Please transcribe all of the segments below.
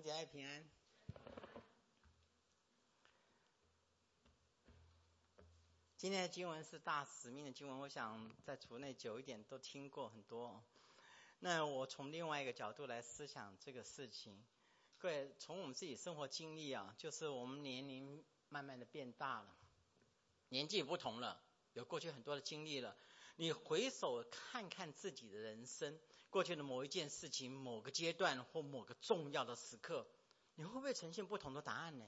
姐爱平安。今天的经文是大使命的经文，我想在主内久一点都听过很多。那我从另外一个角度来思想这个事情。各位，从我们自己生活经历啊，就是我们年龄慢慢的变大了，年纪也不同了，有过去很多的经历了。你回首看看自己的人生，过去的某一件事情、某个阶段或某个重要的时刻，你会不会呈现不同的答案呢？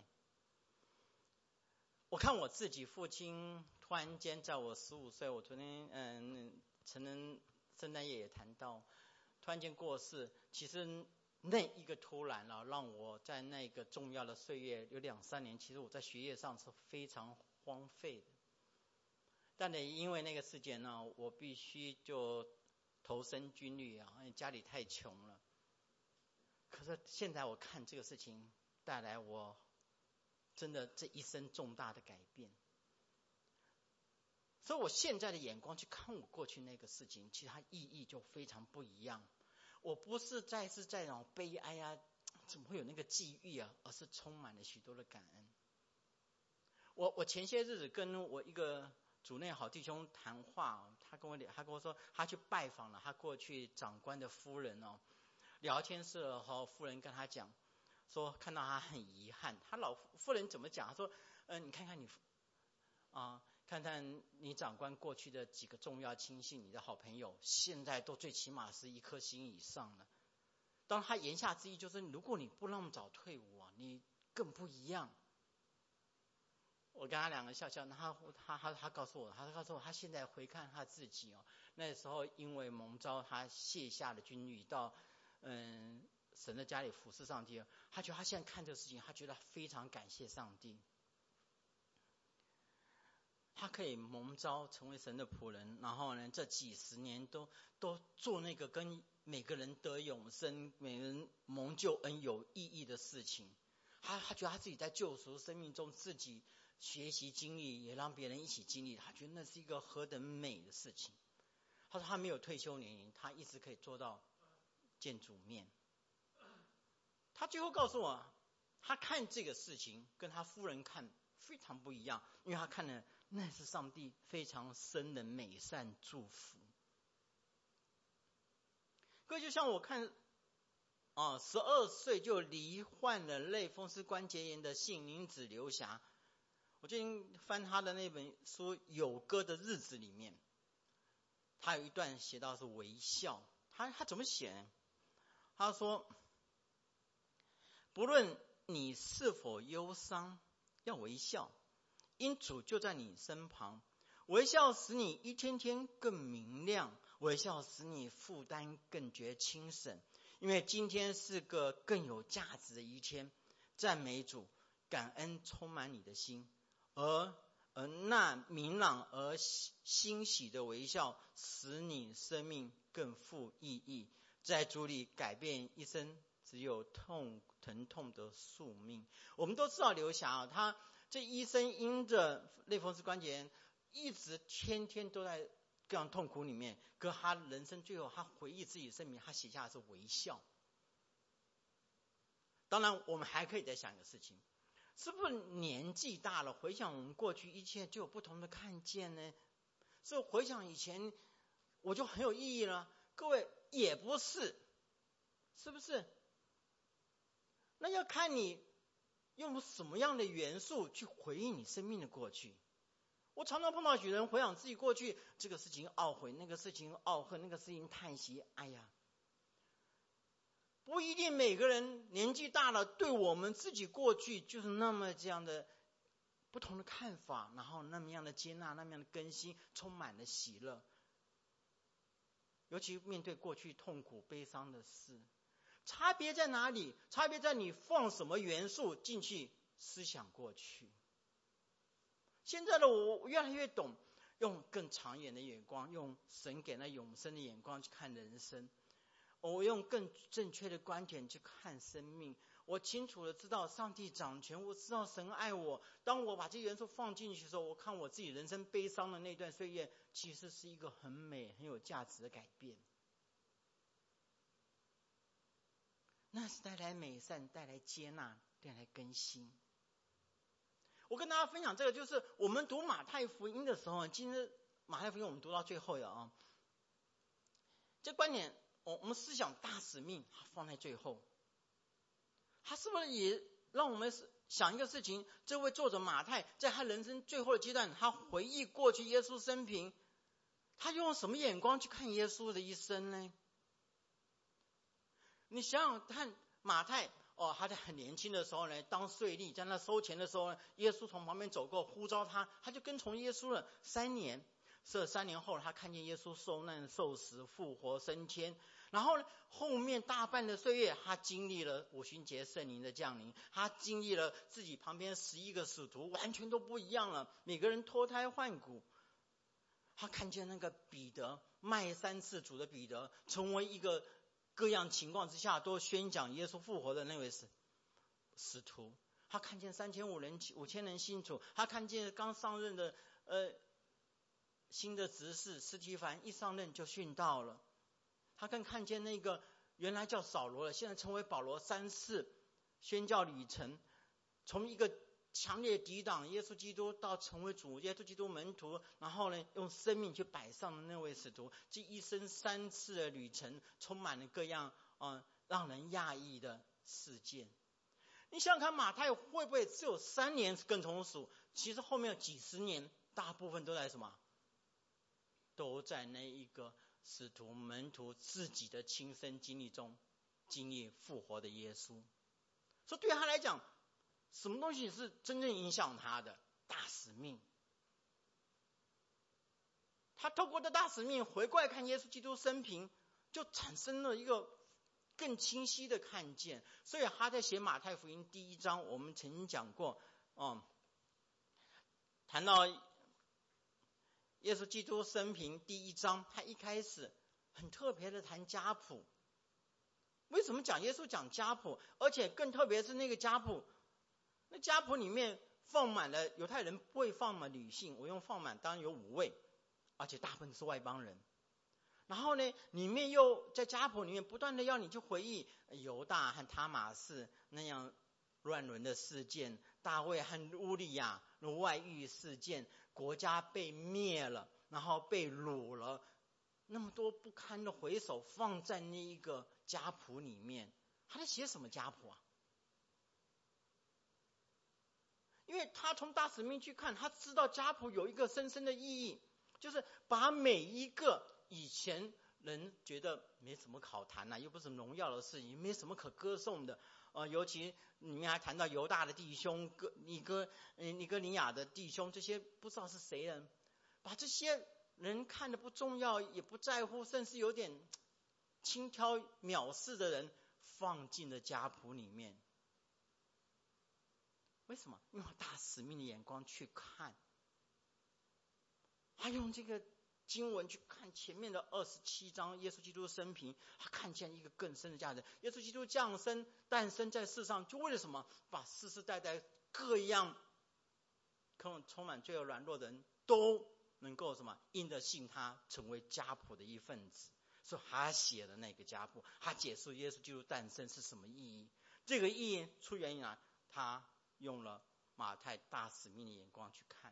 我看我自己父亲突然间在我15岁，我昨天成人圣诞夜也谈到，突然间过世。其实那一个突然让我在那个重要的岁月有2-3年，其实我在学业上是非常荒废的。但也因为那个事件呢，我必须就投身军旅啊，因为家里太穷了。可是现在我看这个事情带来我真的这一生重大的改变，所以我现在的眼光去看我过去那个事情，其实它意义就非常不一样。我不是在那种悲哀啊，怎么会有那个际遇啊，而是充满了许多的感恩。我前些日子跟我一个主内好弟兄谈话，他跟我说他去拜访了他过去长官的夫人哦。聊天时候夫人跟他讲说，看到他很遗憾。他老夫人怎么讲？他说你看看你看看你长官过去的几个重要亲信，你的好朋友现在都最起码是1颗星以上了。当他言下之意就是，如果你不那么早退伍啊，你更不一样。我跟他两个笑笑，他告诉我，他现在回看他自己哦，那时候因为蒙召，他卸下了军旅，到神的家里服侍上帝。他觉得他现在看这个事情，他觉得非常感谢上帝，他可以蒙召成为神的仆人，然后呢，这几十年都做那个跟每个人得永生、每个人蒙救恩有意义的事情。他觉得他自己在救赎生命中自己学习经历，也让别人一起经历，他觉得那是一个何等美的事情。他说他没有退休年龄，他一直可以做到见主面。他最后告诉我，他看这个事情跟他夫人看非常不一样，因为他看了那是上帝非常深的美善祝福。各位，就像我看12岁就罹患了类风湿关节炎的杏林子刘霞，我最近翻他的那本书《有歌的日子》里面，他有一段写到是微笑。他怎么写呢？他说，不论你是否忧伤，要微笑，因主就在你身旁。微笑使你一天天更明亮，微笑使你负担更觉轻省。因为今天是个更有价值的一天，赞美主，感恩充满你的心，而那明朗而欣喜的微笑，使你生命更富意义，在主里改变一生只有疼痛的宿命。我们都知道刘霞他这一生因着类风湿关节炎，一直天天都在各样痛苦里面，可他人生最后他回忆自己生命，他写下的是微笑。当然我们还可以再想一个事情，是不是年纪大了，回想我们过去一切就有不同的看见呢？所以回想以前我就很有意义了？各位，也不是，是不是？那要看你用什么样的元素去回忆你生命的过去。我常常碰到有人回想自己过去，这个事情懊悔，那个事情懊恨，那个事情叹息。哎呀，不一定每个人年纪大了，对我们自己过去就是那么这样的不同的看法，然后那么样的接纳，那么样的更新，充满了喜乐。尤其面对过去痛苦悲伤的事，差别在哪里？差别在你放什么元素进去思想过去。现在的我越来越懂用更长远的眼光，用神给那永生的眼光去看人生。我用更正确的观点去看生命。我清楚的知道上帝掌权，我知道神爱我。当我把这些元素放进去的时候，我看我自己人生悲伤的那段岁月，其实是一个很美很有价值的改变。 那是带来美善，带来接纳，带来更新。我跟大家分享这个，就是我们读马太福音的时候，今天马太福音我们读到最后了啊。这观点，我们思想大使命放在最后，他是不是也让我们想一个事情？这位作者马太在他人生最后的阶段，他回忆过去耶稣生平，他用什么眼光去看耶稣的一生呢？你想想看，马太他在很年轻的时候呢，当税吏，在那收钱的时候呢，耶稣从旁边走过，呼召他，他就跟从耶稣了3年。这3年后，他看见耶稣受难、受死、复活、升天。然后呢，后面大半的岁月，他经历了五旬节圣灵的降临，他经历了自己旁边11个使徒完全都不一样了，每个人脱胎换骨。他看见那个彼得卖3次主的彼得，成为一个各样情况之下都宣讲耶稣复活的那位使徒。他看见5000人信主，他看见刚上任的新的执事司提反一上任就殉道了。他更看见那个原来叫扫罗的，现在成为保罗3次宣教旅程，从一个强烈抵挡耶稣基督到成为主耶稣基督门徒，然后呢用生命去摆上的那位使徒，这一生3次的旅程，充满了各样让人讶异的事件。你想想看，马太会不会只有3年是跟从主？其实后面有几十年，大部分都在什么？都在那一个使徒门徒自己的亲身经历中经历复活的耶稣。所以对他来讲，什么东西是真正影响他的？大使命。他透过这大使命回过来看耶稣基督生平，就产生了一个更清晰的看见。所以他在写马太福音第1章，我们曾经讲过谈到耶稣基督生平第1章，他一开始很特别的谈家谱。为什么讲耶稣讲家谱？而且更特别是那个家谱，那家谱里面放满了犹太人不会放满女性，我用放满当然有5位，而且大部分是外邦人。然后呢，里面又在家谱里面不断的要你去回忆犹大和他玛氏那样乱伦的事件，大卫和乌利亚外遇事件，国家被灭了，然后被掳了，那么多不堪的回首放在那一个家谱里面。他在写什么家谱啊？因为他从大使命去看，他知道家谱有一个深深的意义，就是把每一个以前人觉得没什么好谈又不是荣耀的事情，没什么可歌颂的尤其里面还谈到犹大的弟兄尼哥尼亚的弟兄，这些不知道是谁人，把这些人看得不重要也不在乎，甚至有点轻佻藐视的人放进了家谱里面。为什么？用大使命的眼光去看，他用这个经文去看前面的27章耶稣基督的生平，他看见一个更深的价值。耶稣基督降生诞生在世上，就为了什么？把世世代代各样可能充满罪恶软弱的人都能够什么因着信他成为家谱的一份子。所以他写的那个家谱，他解释耶稣基督诞生是什么意义。这个意义出源于哪？他用了马太大使命的眼光去看。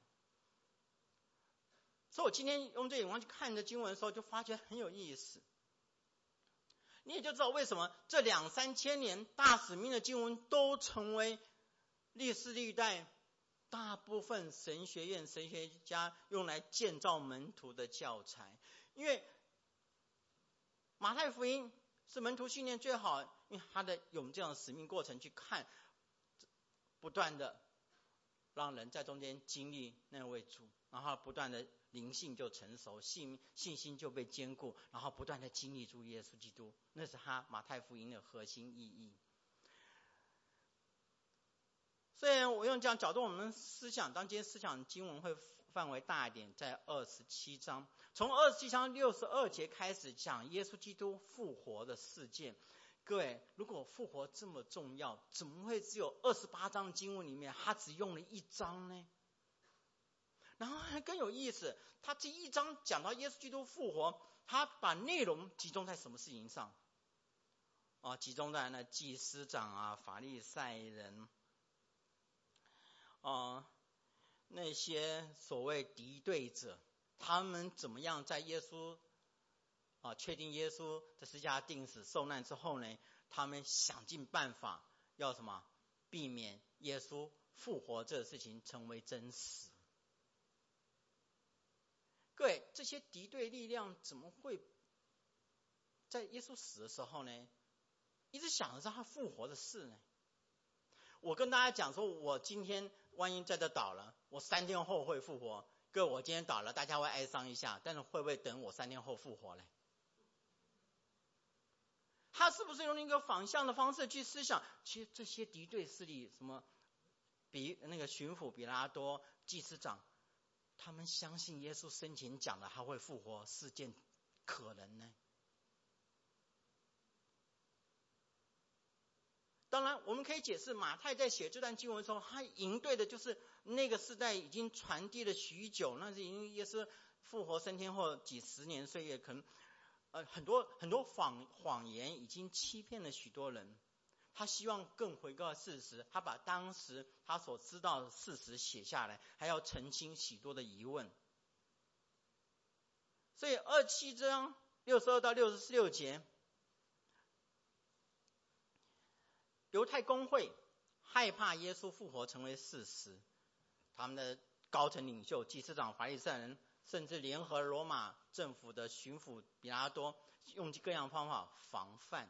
所以我今天用这眼光去看这经文的时候，就发觉很有意思。你也就知道为什么这2-3千年大使命的经文都成为历世历代大部分神学院神学家用来建造门徒的教材。因为马太福音是门徒训练最好，因为他的用这样的使命过程去看，不断的让人在中间经历那位主，然后不断的灵性就成熟，信心就被坚固，然后不断的经历主耶稣基督，那是他马太福音的核心意义。虽然我用这样角度，我们思想当今天思想经文会范围大一点，在27章，从27章62节开始讲耶稣基督复活的事件。各位，如果复活这么重要，怎么会只有28章的经文里面他只用了1章呢？然后还更有意思，他这1章讲到耶稣基督复活，他把内容集中在什么事情上？ 集中在那祭司长法利赛人那些所谓敌对者，他们怎么样在耶稣确定耶稣在十字架钉死受难之后呢，他们想尽办法要什么避免耶稣复活这个事情成为真实。各位，这些敌对力量怎么会在耶稣死的时候呢，一直想着是他复活的事呢？我跟大家讲说，我今天万一在这倒了，我3天后会复活。各位，我今天倒了，大家会哀伤一下，但是会不会等我3天后复活呢？他是不是用一个反向的方式去思想？其实这些敌对势力，什么那个巡抚比拉多、祭司长，他们相信耶稣生前讲的他会复活是件可能呢？当然，我们可以解释马太在写这段经文的时候，他应对的就是那个时代已经传递了许久，那是因为耶稣复活3天后几十年岁月，可能很多谎言已经欺骗了许多人。他希望更回到事实，他把当时他所知道的事实写下来，还要澄清许多的疑问。所以27章62到66节，犹太公会害怕耶稣复活成为事实，他们的高层领袖、祭司长、法利赛人，甚至联合罗马政府的巡抚比拉多，用各样方法防范。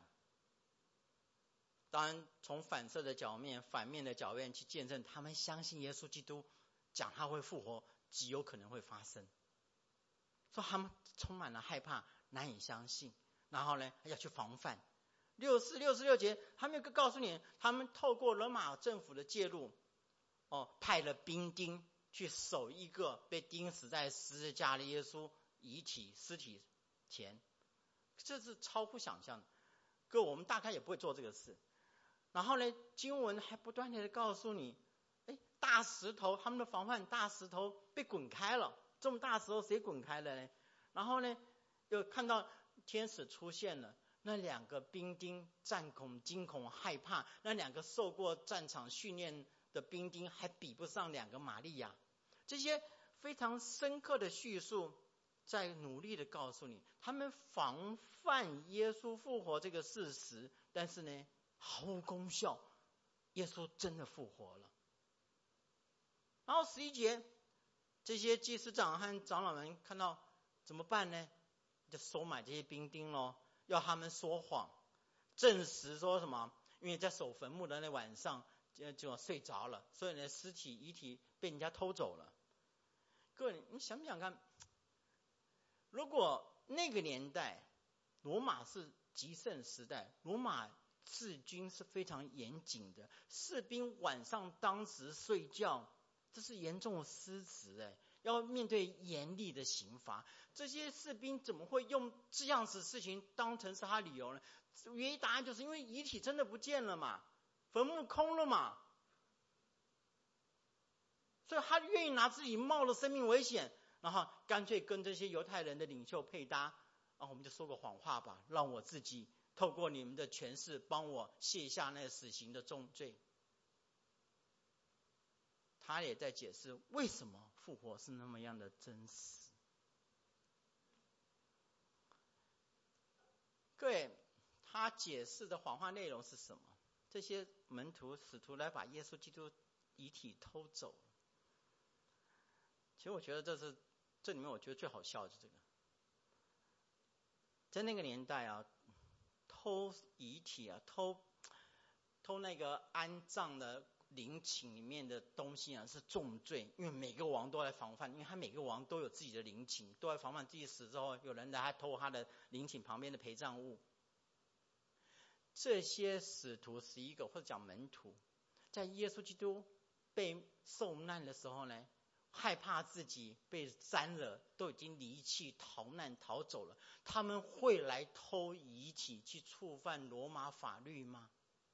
当然，从反面的角面去见证，他们相信耶稣基督讲他会复活，极有可能会发生，所以他们充满了害怕，难以相信，然后呢，要去防范。64、66节，他们告诉你，他们透过罗马政府的介入，派了兵丁去守一个被钉死在十字架的耶稣尸体前，这是超乎想象的。各位，我们大概也不会做这个事。然后呢，经文还不断的告诉你，大石头，他们的防范大石头被滚开了，这么大石头谁滚开了呢？然后呢，又看到天使出现了。那2个兵丁惊恐害怕，那2个受过战场训练的兵丁还比不上2个玛利亚。这些非常深刻的叙述在努力的告诉你，他们防范耶稣复活这个事实，但是呢毫无功效，耶稣真的复活了。然后11节，这些祭司长和长老们看到怎么办呢？就收买这些兵丁咯，要他们说谎，证实说什么？因为在守坟墓的那晚上就睡着了，所以呢遗体被人家偷走了。各位，你想不想看？如果那个年代罗马是极盛时代，罗马治军是非常严谨的，士兵晚上当时睡觉，这是严重的失职，要面对严厉的刑罚。这些士兵怎么会用这样子事情当成是他理由呢？唯一答案就是因为遗体真的不见了嘛，坟墓空了嘛，所以他愿意拿自己冒了生命危险，然后干脆跟这些犹太人的领袖配搭，我们就说个谎话吧，让我自己透过你们的权势帮我卸下那死刑的重罪。他也在解释为什么复活是那么样的真实。各位，他解释的谎话内容是什么？这些使徒来把耶稣基督遗体偷走。其实我觉得这里面我觉得最好笑的是这个，在那个年代偷遗体偷那个安葬的陵寝里面的东西是重罪，因为每个王都来防范，因为他每个王都有自己的陵寝，都来防范自己死之后有人来偷他的陵寝旁边的陪葬物。这些使徒11个或者讲门徒，在耶稣基督被受难的时候呢，害怕自己被沾了，都已经离弃逃难逃走了，他们会来偷遗体去触犯罗马法律吗？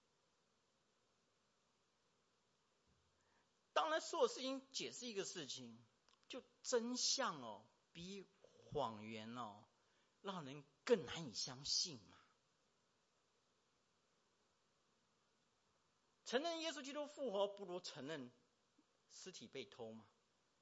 当然，所有事情解释一个事情，就真相比谎言让人更难以相信嘛。 承认耶稣基督复活，不如承认尸体被偷嘛。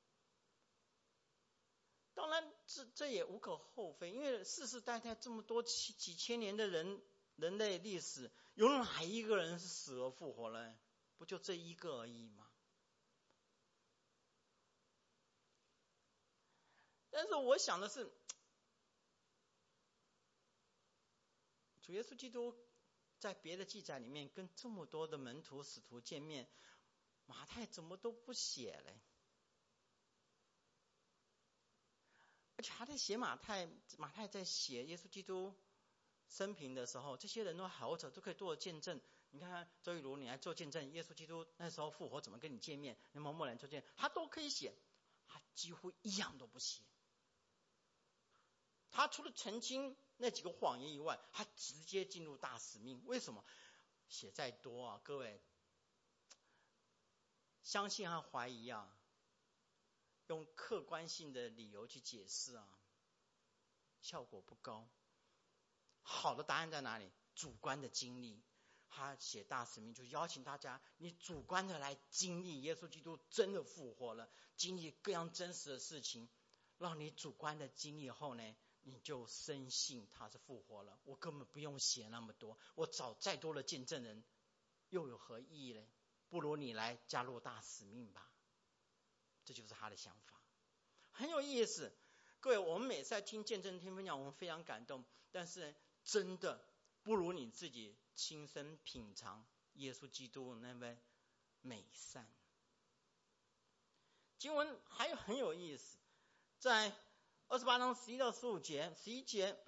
当然，这也无可厚非，因为世世代代这么多几千年的人类历史，有哪一个人是死而复活了？不就这一个而已吗？但是我想的是，主耶稣基督在别的记载里面跟这么多的门徒使徒见面，马太怎么都不写嘞？而且他在写马太在写耶稣基督生平的时候，这些人都活着，都可以做见证。你看看周玉如，你来做见证，耶稣基督那时候复活怎么跟你见面？那某某人做见证，他都可以写，他几乎一样都不写。他除了澄清那几个谎言以外，他直接进入大使命。为什么？写再多啊，各位，相信和怀疑啊，用客观性的理由去解释啊，效果不高。好的答案在哪里？主观的经历。他写大使命就邀请大家，你主观的来经历耶稣基督真的复活了，经历各样真实的事情，让你主观的经历后呢，你就深信他是复活了。我根本不用写那么多，我找再多的见证人又有何意义呢？不如你来加入大使命吧。这就是他的想法，很有意思。各位，我们每次在听见证、听分享，我们非常感动，但是真的不如你自己亲身品尝耶稣基督那位美善。经文还有很有意思，在28章11到15节，11节，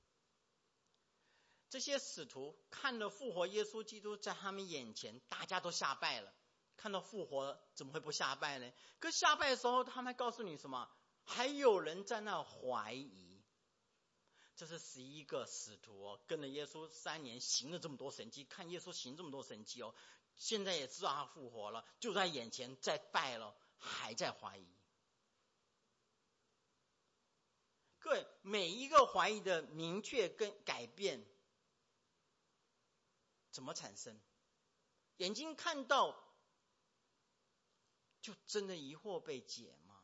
这些使徒看了复活耶稣基督在他们眼前，大家都下拜了。看到复活怎么会不下拜呢？可下拜的时候，他们还告诉你什么？还有人在那怀疑。这是11个使徒哦，跟了耶稣3年，行了这么多神迹，看耶稣行这么多神迹哦，现在也知道他复活了，就在眼前，在拜了，还在怀疑。各位，每一个怀疑的明确跟改变，怎么产生？眼睛看到，就真的疑惑被解吗？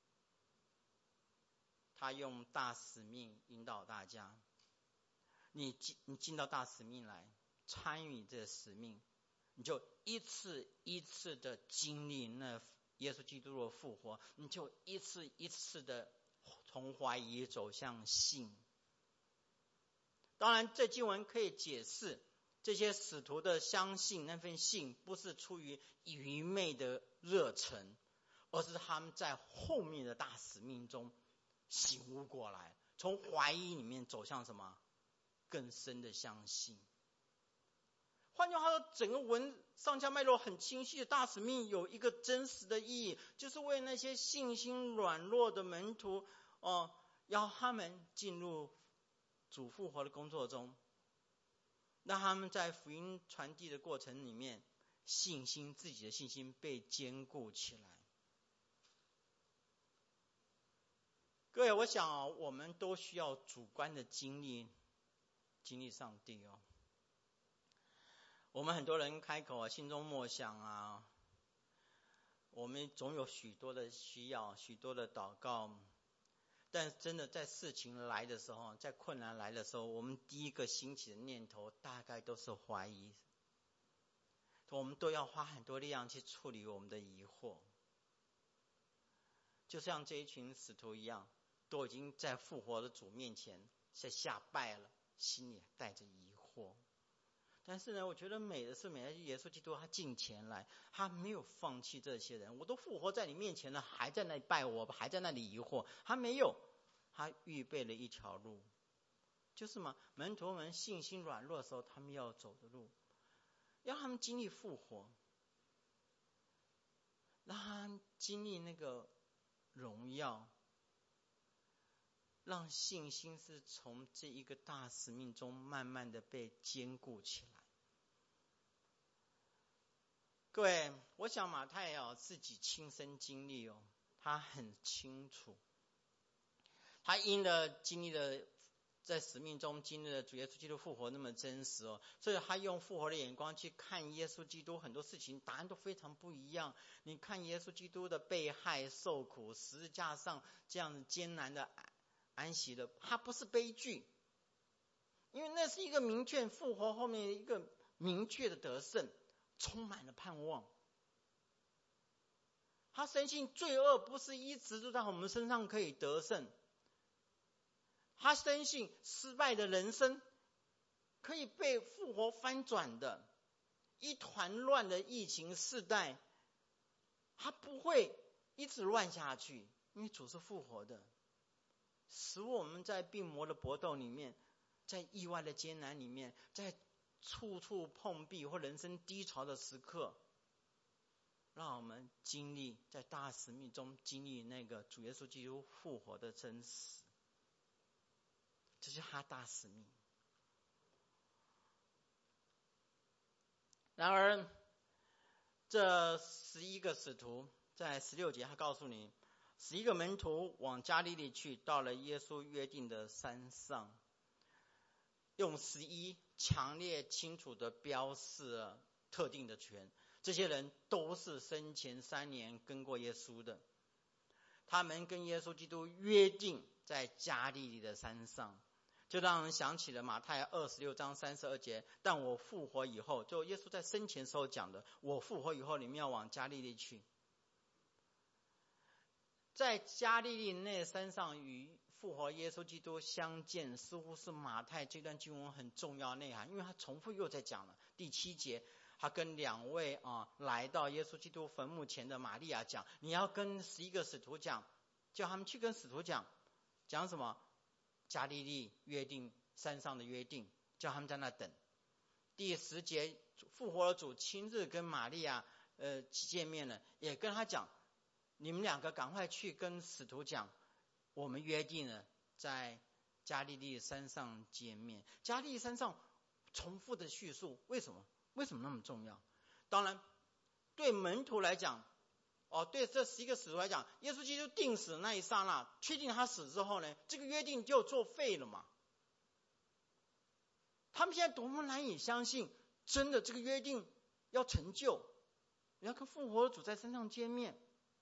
他用大使命引导大家，你进到大使命来，参与这个使命，你就一次一次的经历那耶稣基督的复活，你就一次一次的从怀疑走向信。当然，这经文可以解释这些使徒的相信，那份信不是出于愚昧的热忱，而是他们在后面的大使命中醒悟过来，从怀疑里面走向什么更深的相信。换句话说，整个文上下脉络很清晰的大使命有一个真实的意义，就是为那些信心软弱的门徒要他们进入主复活的工作中，让他们在福音传递的过程里面，自己的信心被坚固起来。各位，我想我们都需要主观的经历上帝哦。我们很多人开口心中默想啊，我们总有许多的需要，许多的祷告，但真的在事情来的时候，在困难来的时候，我们第一个兴起的念头大概都是怀疑。我们都要花很多力量去处理我们的疑惑，就像这一群使徒一样，都已经在复活的主面前在下拜了，心里带着疑惑。但是呢，我觉得美的是耶稣基督他进前来，他没有放弃这些人。我都复活在你面前了，还在那里拜我，还在那里疑惑，他没有，他预备了一条路，就是嘛，门徒们信心软弱的时候，他们要走的路，让他们经历复活，让他们经历那个荣耀，让信心是从这一个大使命中慢慢的被坚固起来。各位，我想马太自己亲身经历他很清楚，他经历了在使命中经历了主耶稣基督复活那么真实哦，所以他用复活的眼光去看耶稣基督，很多事情答案都非常不一样。你看耶稣基督的被害受苦，十字架上这样艰难的安息的，他不是悲剧，因为那是一个明确复活后面一个明确的得胜，充满了盼望。他深信罪恶不是一直都在我们身上可以得胜，他深信失败的人生可以被复活翻转的，一团乱的疫情世代，他不会一直乱下去，因为主是复活的，使我们在病魔的搏斗里面，在意外的艰难里面，在处处碰壁或人生低潮的时刻，让我们经历在大使命中经历那个主耶稣基督复活的真实，这是他大使命。然而这11个使徒在16节他告诉你，11个门徒往加利利去，到了耶稣约定的山上，用11强烈清楚的标示了特定的权，这些人都是生前3年跟过耶稣的，他们跟耶稣基督约定在加利利的山上，就让人想起了马太26章32节，但我复活以后，就耶稣在生前时候讲的，我复活以后你们要往加利利去。在加利利那山上与复活耶稣基督相见，似乎是马太这段经文很重要的内涵，因为他重复又在讲了。第7节他跟2位来到耶稣基督坟墓前的玛利亚讲，你要跟11个使徒讲，叫他们去跟使徒讲什么？加利利约定山上的约定，叫他们在那等。第10节复活的主亲自跟玛利亚见面了，也跟他讲，你们2个赶快去跟使徒讲，我们约定了在加利利山上见面。加利利山上重复的叙述，为什么那么重要？当然对门徒来讲，对这11个使徒来讲，耶稣基督定死那一刹那，确定他死之后呢，这个约定就作废了嘛。他们现在多么难以相信，真的这个约定要成就，要跟复活的主在山上见面。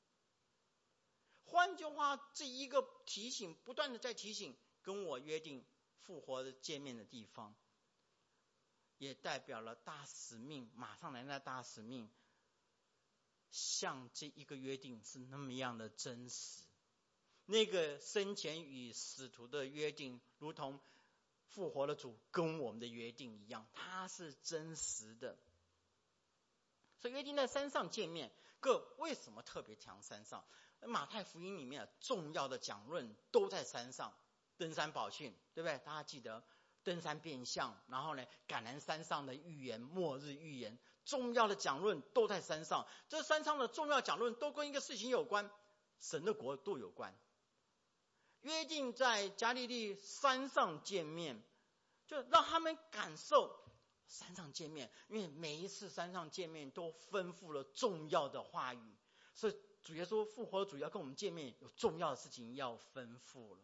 换句话，这一个提醒，不断的在提醒，跟我约定复活的见面的地方，也代表了大使命，马上来的大使命，像这一个约定是那么样的真实。那个生前与使徒的约定，如同复活的主跟我们的约定一样，它是真实的。所以约定在山上见面，为什么特别强山上？马太福音里面重要的讲论都在山上，登山宝训，对不对？大家记得登山变相，然后呢，橄榄山上的预言，末日预言，重要的讲论都在山上。这山上的重要讲论都跟一个事情有关，神的国度有关。约定在加利利山上见面，就让他们感受山上见面，因为每一次山上见面都吩咐了重要的话语，所以主耶稣复活主要跟我们见面，有重要的事情要吩咐了。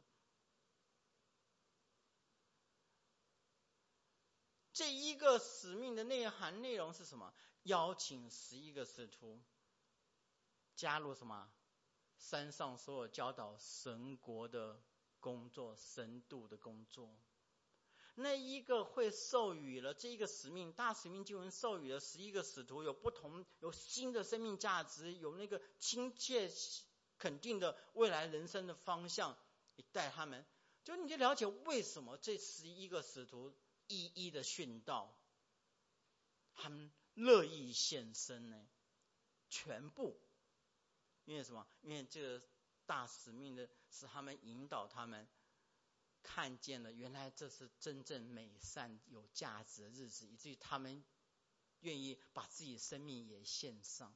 这一个使命的内涵内容是什么？邀请11个使徒加入什么？山上所有教导神国的工作，神度的工作。那一个会授予了这一个使命，大使命经文授予了11个使徒，有新的生命价值，有那个亲切肯定的未来人生的方向，你带他们，你就了解为什么这11个使徒一一的殉道，他们乐意献身呢？全部，因为什么？因为这个大使命的是他们引导他们看见了，原来这是真正美善有价值的日子，以至于他们愿意把自己生命也献上。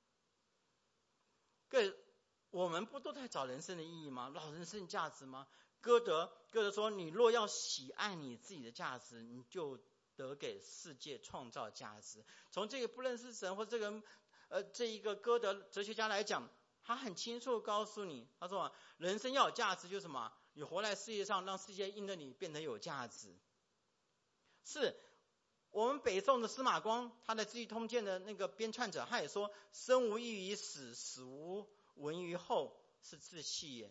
我们不都在找人生的意义吗？找人生价值吗？歌德说，你若要喜爱你自己的价值，你就得给世界创造价值。从这个不认识神或这一个歌德哲学家来讲，他很清楚告诉你，他说人生要有价值就是什么？ 你活在世界上，让世界因着你变得有价值。是我们北宋的司马光，他的《资治通鉴》的那个编撰者，他也说：生无异于死，死无闻于后，是自弃也。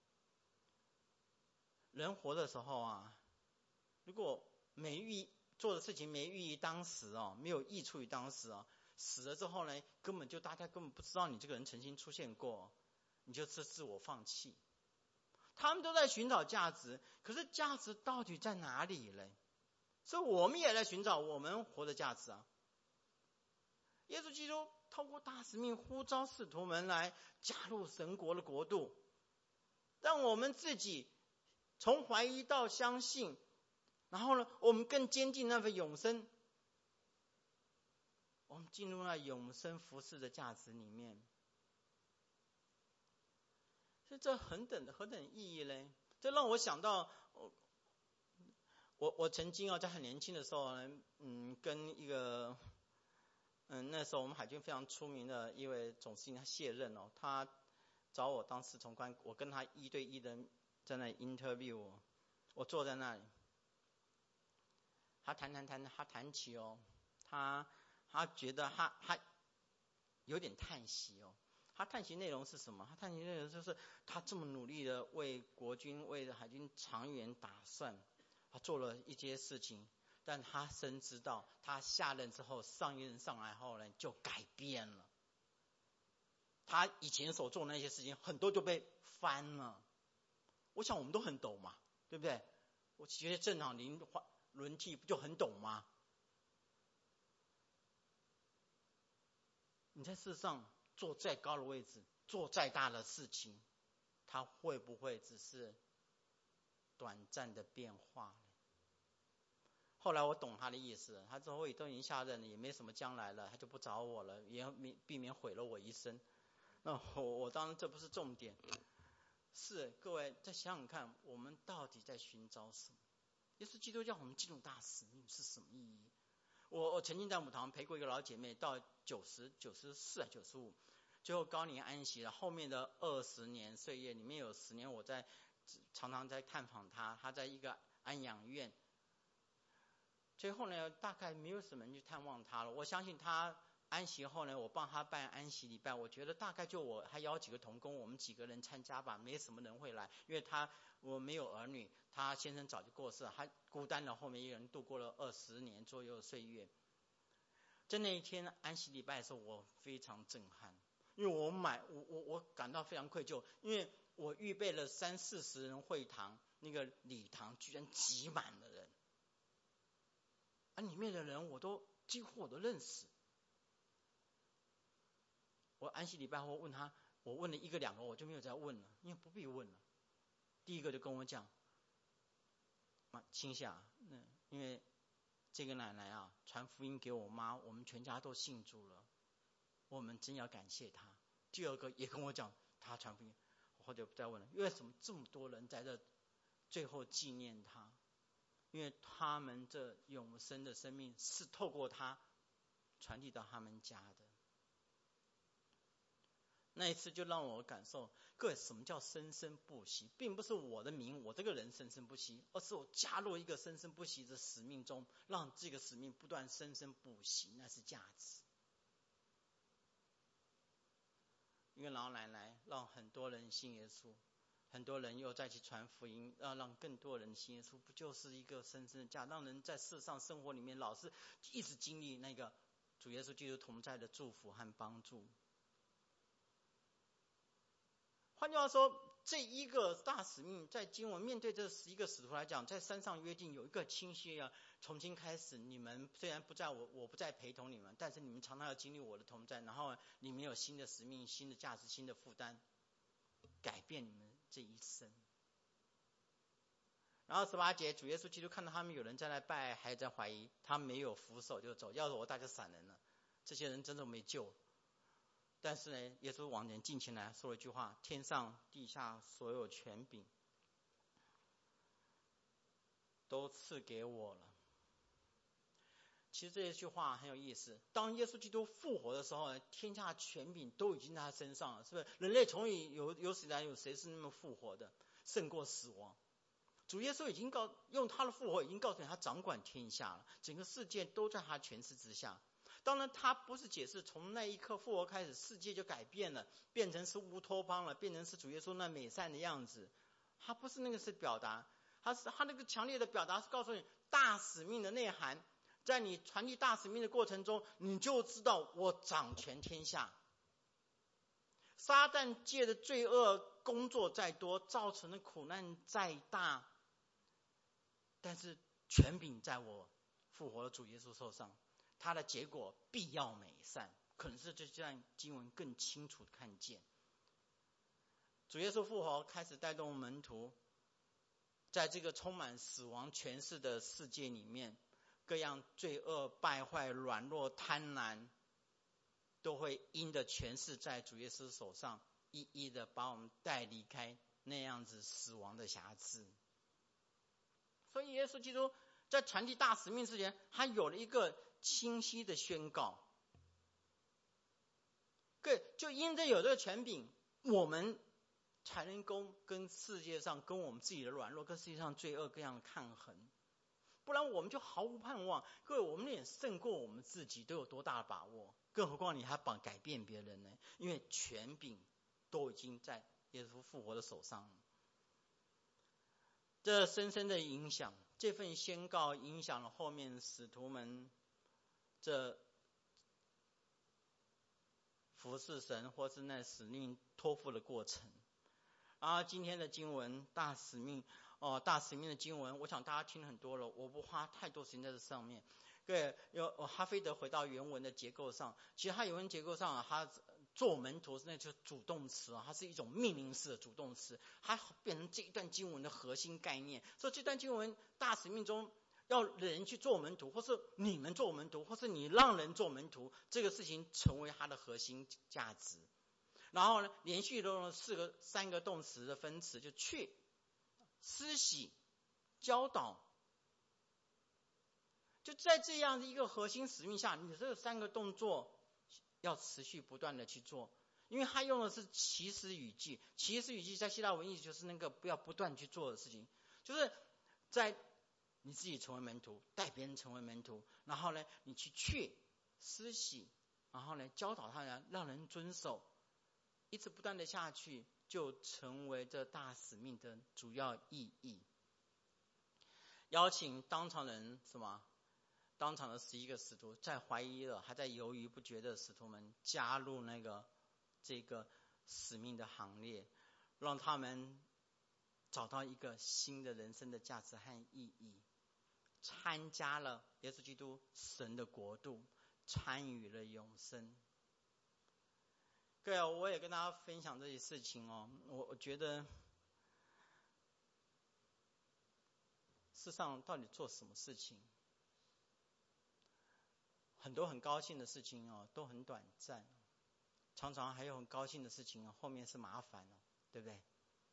人活的时候啊，如果做的事情没寓意当时哦，没有益处于当时哦，死了之后呢，大家根本不知道你这个人曾经出现过，你就是自我放弃。他们都在寻找价值，可是价值到底在哪里呢？所以我们也来寻找我们活的价值啊。耶稣基督透过大使命呼召使徒们来加入神国的国度，让我们自己从怀疑到相信，然后呢，我们更坚定那份永生，我们进入了永生服事的价值里面。所以这何等意义呢？这让我想到，我曾经在很年轻的时候呢，跟一个那时候我们海军非常出名的一位总司令，他卸任哦，他找我当侍从官，我跟他1对1的在那里 interview， 我坐在那里，他谈起哦，他觉得他有点叹息哦。他叹息内容是什么？他叹息内容就是他这么努力的为国军、为海军长远打算，他做了一些事情，但他深知道，他下任之后，上一任上来后呢，就改变了。他以前所做的那些事情，很多就被翻了。我想我们都很懂嘛，对不对？我觉得政党轮替不就很懂吗？你在世上做再高的位置，做再大的事情，它会不会只是短暂的变化呢？后来我懂他的意思，他之后都已经下任了，也没什么将来了，他就不找我了，也避免毁了我一生。那我当然这不是重点。是各位再想想看，我们到底在寻找什么？耶稣基督叫我们进入大使命是什么意义？我曾经在母堂陪过一个老姐妹，到90、94、95，最后高龄安息了。后面的20年岁月里面有10年，我常常在探访她，她在一个安养院。最后呢，大概没有什么人去探望她了。我相信她安息后呢，我帮她办安息礼拜，我觉得大概就我还邀几个同工，我们几个人参加吧，没什么人会来，因为我没有儿女，他先生早就过世了，他孤单的后面一个人度过了20年左右的岁月。在那一天安息礼拜的时候，我非常震撼，因为我感到非常愧疚，因为我预备了30-40人会堂，那个礼堂居然挤满了人，里面的人几乎我都认识。我安息礼拜后问他，我问了1个2个，我就没有再问了，因为不必问了。第一个就跟我讲，青霞，因为这个奶奶啊，传福音给我妈，我们全家都信主了，我们真要感谢她。第二个也跟我讲，她传福音，我就不再问了。为什么这么多人在这最后纪念她？因为他们这永生的生命是透过她传递到他们家的。那一次就让我感受，各位什么叫生生不息，并不是我的名，我这个人生生不息，而是我加入一个生生不息的使命中，让这个使命不断生生不息，那是价值。一个老奶奶让很多人信耶稣，很多人又再去传福音，让更多人信耶稣，不就是一个生生的价，让人在世上生活里面老是一直经历那个主耶稣基督同在的祝福和帮助。换句话说，这一个大使命在经文面对这11个使徒来讲，在山上约定有一个清晰啊，从今开始你们虽然不在我不再陪同你们，但是你们常常要经历我的同在，然后你们有新的使命、新的价值、新的负担，改变你们这一生。然后18节，主耶稣基督看到他们有人在那拜，还在怀疑，他没有扶手就走，要是我大概闪人了，这些人真的没救。但是呢，耶稣往前进前来说了一句话：天上地下所有权柄都赐给我了。其实这一句话很有意思，当耶稣基督复活的时候，天下权柄都已经在他身上了，是不是？人类从有史以来有谁是那么复活的？ 胜过死亡。主耶稣已经用他的复活已经告诉你，他掌管天下了，整个世界都在他权势之下。当然他不是解释从那一刻复活开始世界就改变了，变成是乌托邦了，变成是主耶稣那美善的样子，他不是那个是表达，他那个强烈的表达是告诉你大使命的内涵。在你传递大使命的过程中，你就知道我掌权天下。撒旦界的罪恶工作再多，造成的苦难再大，但是权柄在我复活的主耶稣手上，他的结果必要美善。可能是这段经文更清楚的看见，主耶稣复活开始带动门徒，在这个充满死亡权势的世界里面，各样罪恶败坏软弱贪婪都会因着权势在主耶稣手上，一一的把我们带离开那样子死亡的瑕疵。所以耶稣基督在传递大使命之前，他有了一个清晰的宣告。就因着有这个权柄，我们才能够跟世界上跟我们自己的软弱跟世界上罪恶各样的抗衡，不然我们就毫无盼望。各位，我们连胜过我们自己都有多大的把握，更何况你还改变别人呢？因为权柄都已经在耶稣复活的手上了。这深深的影响，这份宣告影响了后面使徒们这服侍神或是那使命托付的过程。今天的经文大使命的经文，我想大家听很多了，我不花太多时间在这上面。对，哈菲德回到原文的结构上，其实他原文结构上他做门徒是那就是主动词它是一种命令式的主动词，它变成这一段经文的核心概念。所以这段经文大使命中要人去做门徒，或是你们做门徒，或是你让人做门徒，这个事情成为它的核心价值。然后呢，连续用了三个动词的分词，就去、施洗、教导。就在这样的一个核心使命下，你这三个动作要持续不断的去做，因为他用的是祈使语句。祈使语句在希腊文意就是那个不要不断去做的事情，就是在你自己成为门徒，带别人成为门徒，然后呢，你去施洗，然后呢，教导他人，让人遵守，一直不断的下去，就成为这大使命的主要意义。邀请当场人当场的11个使徒，在怀疑了还在犹豫不决的使徒们加入这个使命的行列，让他们找到一个新的人生的价值和意义，参加了耶稣基督神的国度，参与了永生。各位，我也跟大家分享这些事情我觉得世上到底做什么事情，很多很高兴的事情都很短暂，常常还有很高兴的事情后面是麻烦对不对？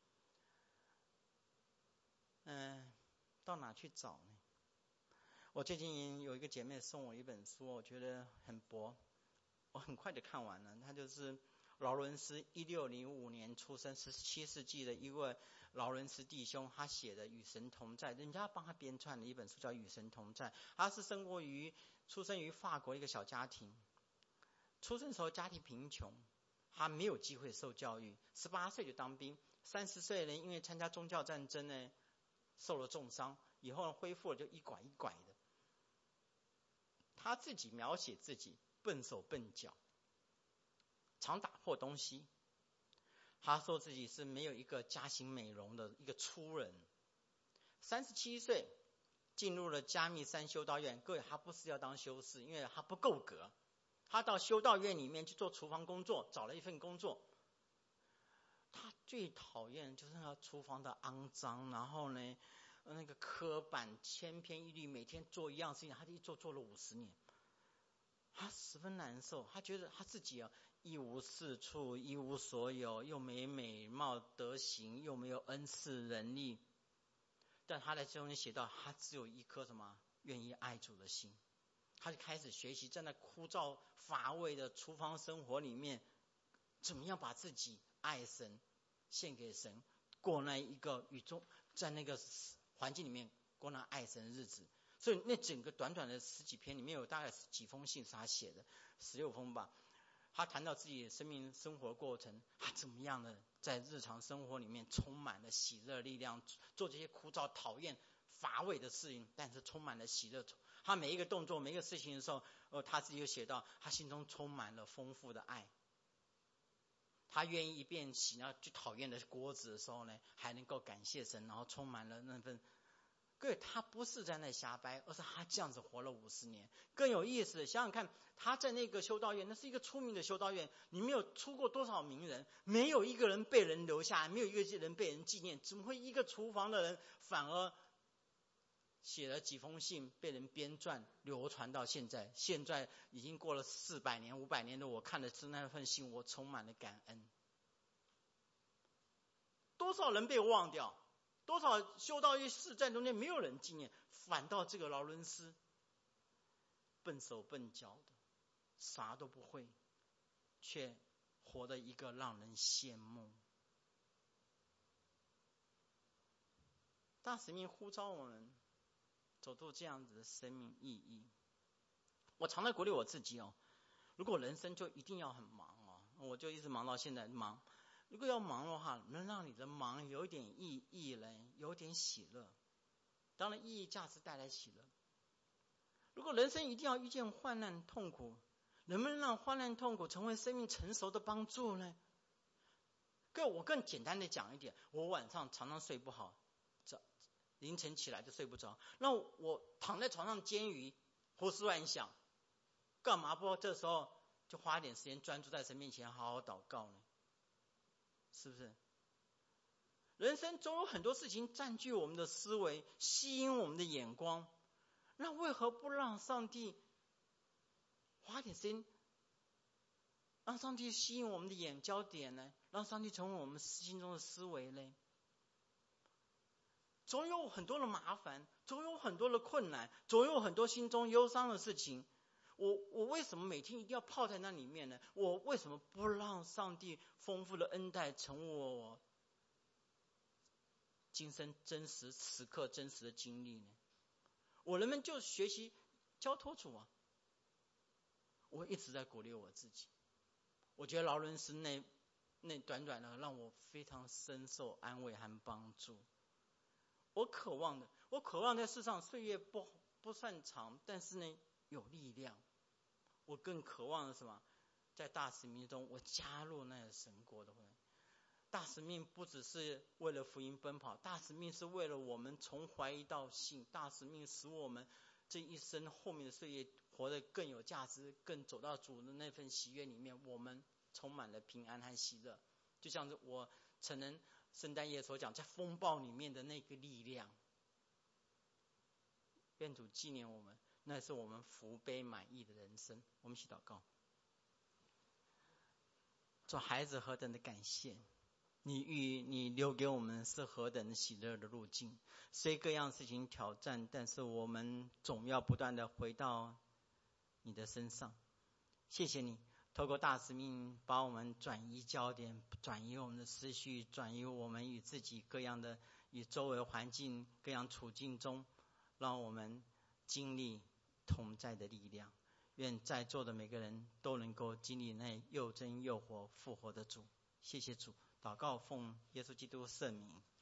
到哪去找呢？我最近有一个姐妹送我一本书，我觉得很薄，我很快就看完了。它就是劳伦斯1605年出生，17世纪的一位劳伦斯弟兄，他写的《与神同在》，人家帮他编撰了一本书叫《与神同在》。他是出生于法国一个小家庭，出生时候家庭贫穷，他没有机会受教育，18岁就当兵，30岁呢因为参加宗教战争呢受了重伤，以后呢恢复了就一拐一拐的。他自己描写自己笨手笨脚，常打破东西。他说自己是没有一个家庭美容的一个粗人。37岁进入了加密山修道院，各位他不是要当修士，因为他不够格，他到修道院里面去做厨房工作，找了一份工作。他最讨厌就是那个厨房的肮脏，然后呢那个刻板千篇一律，每天做一样事情，他一做了50年，他十分难受。他觉得他自己一无是处，一无所有，又没美貌德行，又没有恩赐能力。但他在中间写到，他只有一颗愿意爱主的心。他就开始学习在那枯燥乏味的厨房生活里面，怎么样把自己爱神献给神， 过那一个在那个环境里面过那爱神的日子。所以那整个短短的10几篇里面有大概几封信是他写的，16封吧。他谈到自己的生活过程，他怎么样的在日常生活里面充满了喜乐力量，做这些枯燥讨厌乏味的事情，但是充满了喜乐。他每一个动作每一个事情的时候，他自己就写到他心中充满了丰富的爱。他愿意一边洗那最讨厌的锅子的时候呢，还能够感谢神，然后充满了那份。各位，他不是在那瞎掰，而是他这样子活了50年。更有意思的，想想看，他在那个修道院，那是一个出名的修道院，里面有出过多少名人，没有一个人被人留下，没有一个人被人纪念，怎么会一个厨房的人反而写了几封信被人编撰流传到现在？现在已经过了400年500年的我看的是那份信，我充满了感恩。多少人被忘掉，多少修道院世在中间没有人纪念，反倒这个劳伦斯笨手笨脚的，啥都不会，却活得一个让人羡慕。大使命呼召我们走出这样子的生命意义。我常在鼓励我自己如果人生就一定要很忙我就一直忙到现在忙。如果要忙的话，能让你的忙有一点意义呢，有点喜乐。当然，意义价值带来喜乐。如果人生一定要遇见患难痛苦，能不能让患难痛苦成为生命成熟的帮助呢？我更简单的讲一点，我晚上常常睡不好，凌晨起来就睡不着，那我躺在床上煎鱼，胡思乱想，干嘛不这时候就花一点时间专注在神面前好好祷告呢？是不是？人生总有很多事情占据我们的思维，吸引我们的眼光，那为何不让上帝花点时间，让上帝吸引我们的眼焦点呢？让上帝成为我们心中的思维呢？总有很多的麻烦，总有很多的困难，总有很多心中忧伤的事情。我为什么每天一定要泡在那里面呢？我为什么不让上帝丰富的恩待成为我今生真实此刻真实的经历呢？我能不能就学习交托主我一直在鼓励我自己。我觉得劳伦斯那短短的让我非常深受安慰和帮助。我渴望在世上岁月不算长，但是呢有力量。我更渴望的是什么？在大使命中，我加入那个神国的会。大使命不只是为了福音奔跑，大使命是为了我们从怀疑到信，大使命使我们这一生后面的岁月活得更有价值，更走到主的那份喜悦里面，我们充满了平安和喜乐。就像是我承认圣诞夜所讲，在风暴里面的那个力量。愿主纪念我们，那是我们福杯满溢的人生。我们一起祷告。做孩子何等的感谢，你留给我们是何等喜乐的路径。虽各样事情挑战，但是我们总要不断的回到你的身上。谢谢你透过大使命把我们转移焦点，转移我们的思绪，转移我们与自己各样的与周围环境各样处境中，让我们经历同在的力量。愿在座的每个人都能够经历那又真又活复活的主。谢谢主，祷告奉耶稣基督圣名。